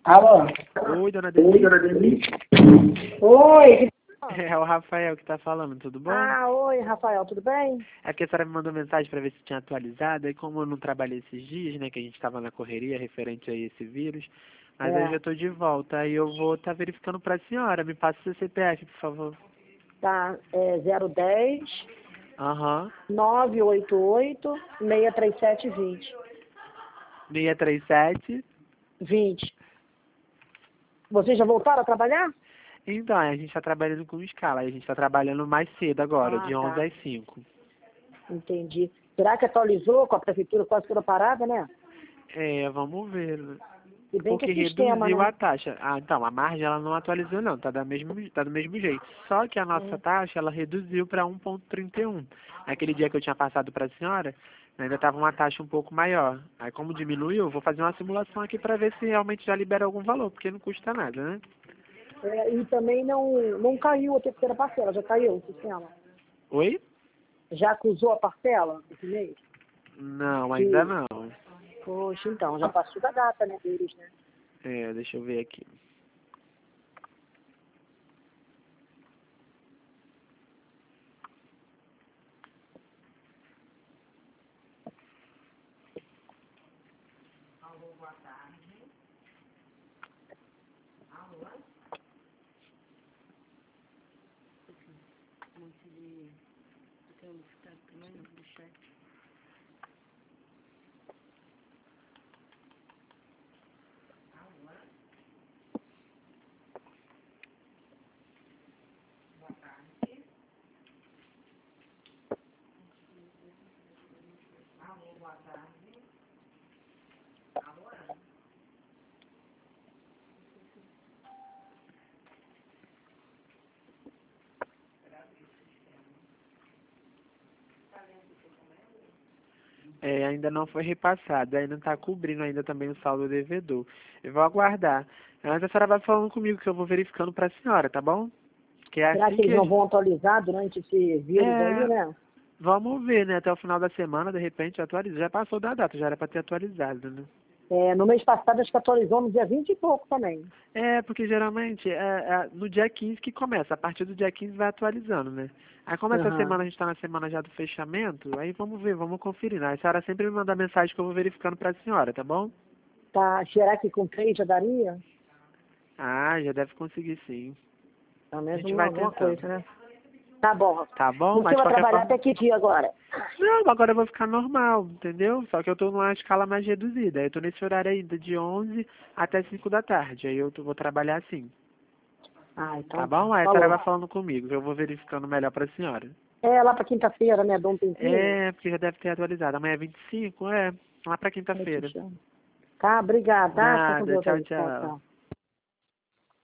Alô? Oi, dona Oi, Denise. dona Denise? Oi. É o Rafael que tá falando, tudo bom? Oi, Rafael, tudo bem? É que a senhora me mandou mensagem para ver se tinha atualizado, e como eu não trabalhei esses dias, né, que a gente estava na correria referente a esse vírus, mas hoje eu tô de volta, aí eu vou estar verificando para a senhora. Me passa o seu CPF, por favor. Tá, 010 Aham. 988 637 20. 637. 20. Vocês já voltaram a trabalhar? Então, a gente está trabalhando com escala, a gente está trabalhando mais cedo agora, de 11 tá. às 5. Entendi. Será que atualizou com a prefeitura quase toda parada, né? É, vamos ver. Se bem que Porque é sistema, reduziu né? a taxa. Ah, então, a margem ela não atualizou não, tá do mesmo jeito. Só que a nossa taxa, ela reduziu para 1,31. Naquele dia que eu tinha passado para a senhora, ainda estava uma taxa um pouco maior. Aí como diminuiu, eu vou fazer uma simulação aqui para ver se realmente já libera algum valor, porque não custa nada, né? E também não caiu a terceira parcela, já caiu o sistema? Oi? Já acusou a parcela esse mês? Não, ainda não. Poxa, então, já passou da data, né, deles, né? É, deixa eu ver aqui. É, ainda não foi repassado, ainda está cobrindo ainda também o saldo devedor. Eu vou aguardar. Antes a senhora vai falando comigo que eu vou verificando para a senhora, tá bom? Que é Será assim que eles que... não vão atualizar durante esse vírus aí, né? Vamos ver, né? Até o final da semana, de repente, atualiza. Já passou da data, já era para ter atualizado, né? No mês passado, acho que atualizou no dia 20 e pouco também. É, porque geralmente no dia 15 que começa. A partir do dia 15 vai atualizando, né? Aí como essa semana a gente está na semana já do fechamento, aí vamos ver, vamos conferir, né? A senhora sempre me manda mensagem que eu vou verificando para a senhora, tá bom? Tá, será que com 3 já daria? Ah, já deve conseguir sim. Pelo A menos gente vai alguma tentando. coisa, né? Tá bom. Tá bom? Você Mas de vai qualquer trabalhar forma... até que dia agora? Não, agora eu vou ficar normal, entendeu? Só que eu tô numa escala mais reduzida. Eu tô nesse horário ainda de 11 até 5 da tarde. Aí vou trabalhar assim. Então Tá bom? Aí a senhora falou. vai falando comigo, que eu vou verificando melhor pra senhora. Lá pra quinta-feira, né? Dá um tempinho. É, porque já deve ter atualizado. Amanhã é 25, lá pra quinta-feira. Tá, obrigada, tá? Fica com Nada, Deus tchau, aí. Tchau, tchau. tchau.